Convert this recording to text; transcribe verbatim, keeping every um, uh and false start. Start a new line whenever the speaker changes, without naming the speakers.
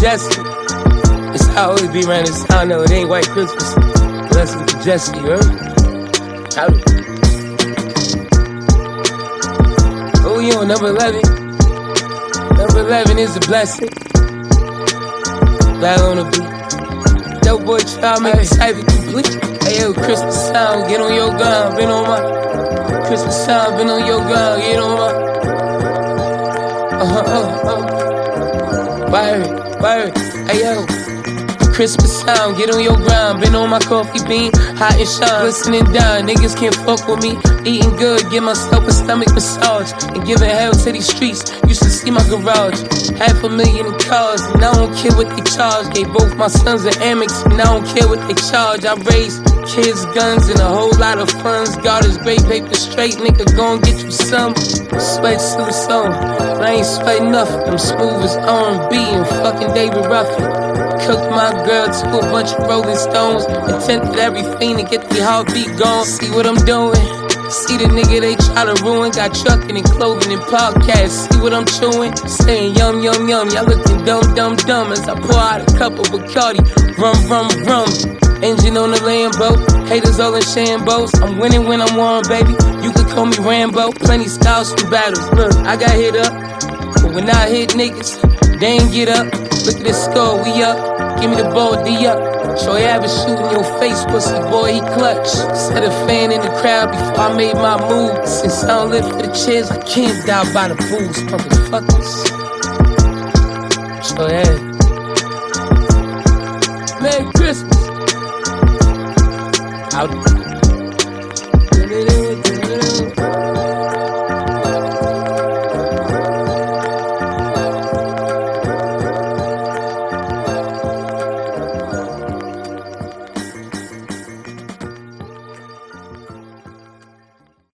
destiny. It's how I always be around this town, though. It ain't white Christmas. Blessed with the Jesse, you heard? Howdy. Oh, you on number eleven? Number eleven is a blessing. Back on the beat. Dope boy child, make the cipher complete. Hey yo, Christmas sound, get on your gun, been on my Christmas sound, been on your gun, get on my Uh-huh, uh-huh. Byron, Byron, hey yo. Christmas sound, get on your grind. Been on my coffee bean, hot and shine. Listening down, niggas can't fuck with me. Eating good, give myself a stomach massage. And giving hell to these streets, used to see my garage. Half a million in cars, and I don't care what they charge. Gave both my sons an Amex, and I don't care what they charge. I raised kids, guns, and a whole lot of funds. God is great, paper straight, nigga, gon' get you some. Sweat suit on, but I ain't sweating nothing. I'm smooth as R and B and fucking David Ruffin. Cooked my girl to a bunch of Rolling Stones. Attempted everything to get the heartbeat gone. See what I'm doing? See the nigga they try to ruin. Got trucking and clothing and podcasts. See what I'm chewing? Saying yum, yum, yum. Y'all looking dumb, dumb, dumb. As I pour out a cup of Bacardi. Rum, rum, rum. Engine on the Lambo. Haters all in shambos. I'm winning when I'm on, baby. You could call me Rambo. Plenty styles from battles. Look, I got hit up. But when I hit niggas, they ain't get up. Look at this score, we up. Give me the ball, D up. Troy Ave shooting your face, pussy boy, he clutch. Set a fan in the crowd before I made my move. Since I don't live for the cheers, I can't die by the booze, motherfuckers. Troy Ave. Merry Christmas. Out.